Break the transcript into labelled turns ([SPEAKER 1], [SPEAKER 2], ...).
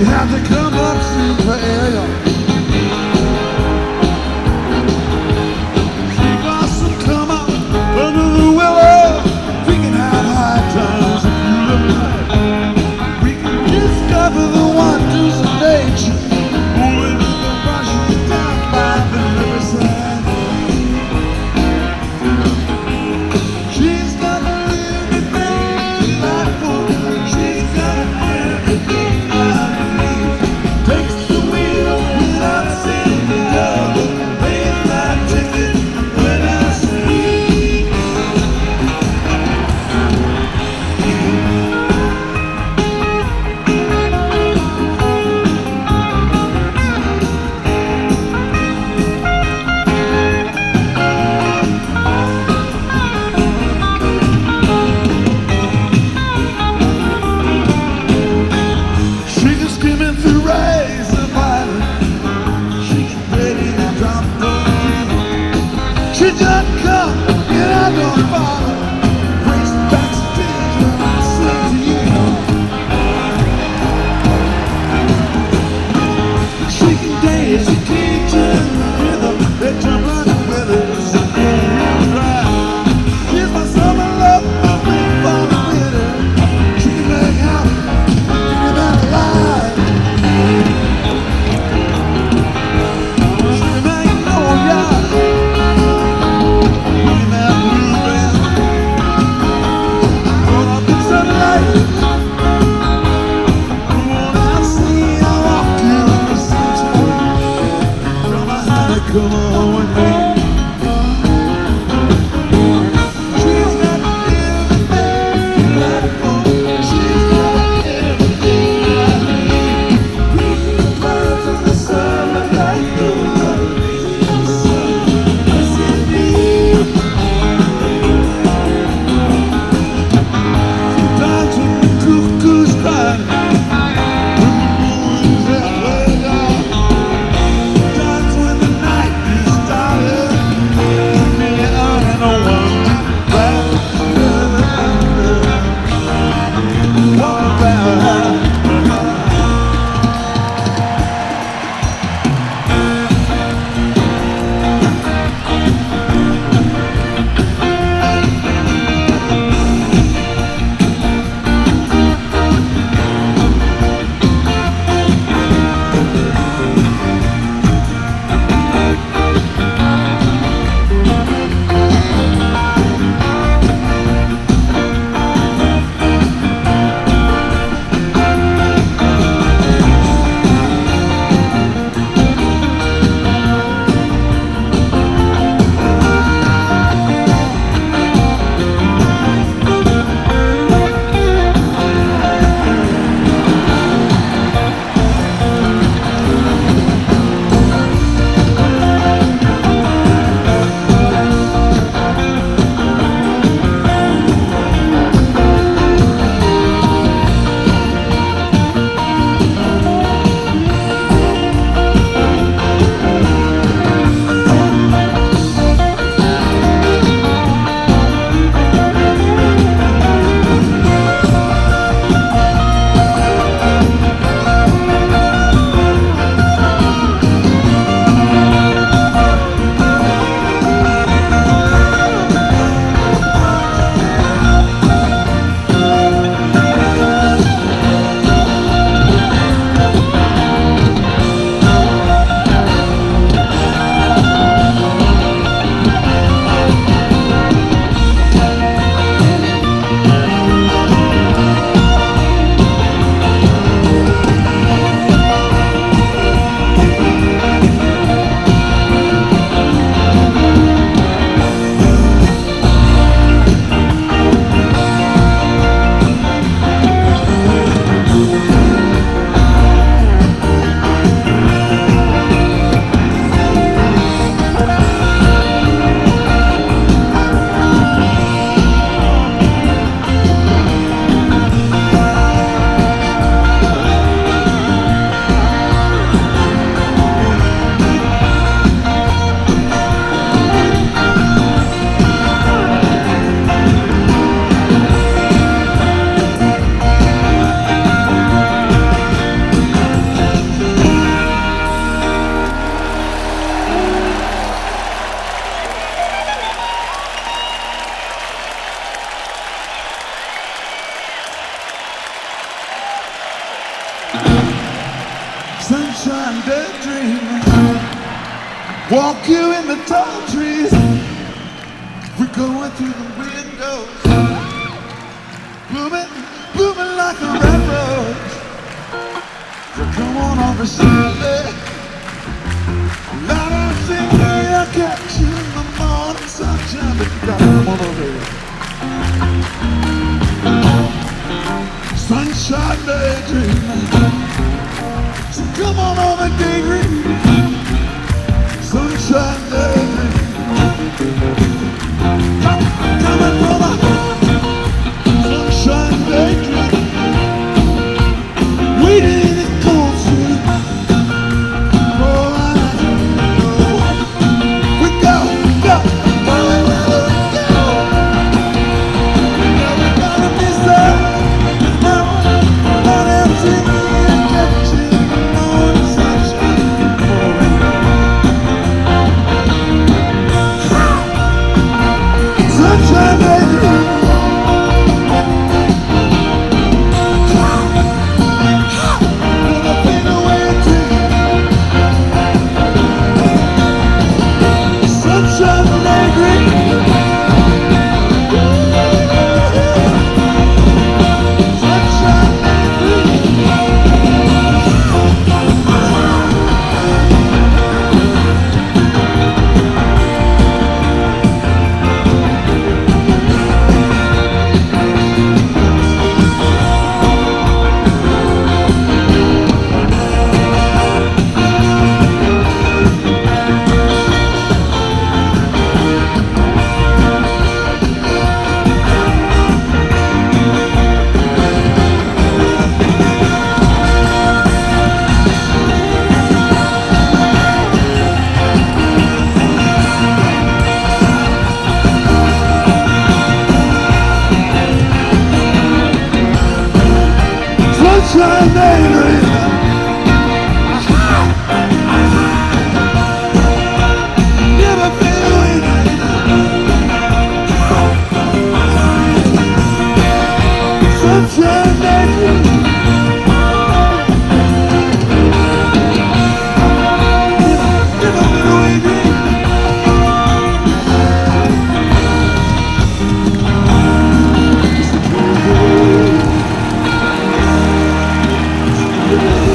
[SPEAKER 1] had to come up to the area. She must have come up under the willow. We can have high times if you look right. We can discover the wonders of nature. Moving to the rushes down by the riverside. She's got everything delightful. She's got everything I need. Takes the wheel without saying no. Pays my ticket when I sleep. She can scream through rays of violet. She's ready to drop the key. She just come and I don't follow. Race backstage when I sing to you. She can dance, she can turn the rhythm. They jump running with her, so real dry. She's my summer love, my big for the winter. She can make out, think about life. She can make no yacht. Look at that blue band. Caught up in sunlight. From what I see, I walk you in the sunshine. Tell my honey, come on with me. She's got everything delightful. She's got everything I need. Reading the birds of the summer night. The sun, yes indeed. Sometimes when the cuckoo's crying, when the moon is halfway down, sometimes when the night is started, me and no one back walk around. Walk you in the tall trees. We're going through the windows. Blooming, blooming like a red rose. So come on over, Shirley. Let us sing me, I'll catch you in the morning sunshine. But you gotta come on over here. Sunshine daydream. So come on over, daydream. Sunshine daydream. Come on, brother. Sunshine daydream. Waiting in the cold street. Oh, I know. We go, go. Sunshine daydream. Never fade away. Sunshine daydream. Never fade away dream. Just a cold day.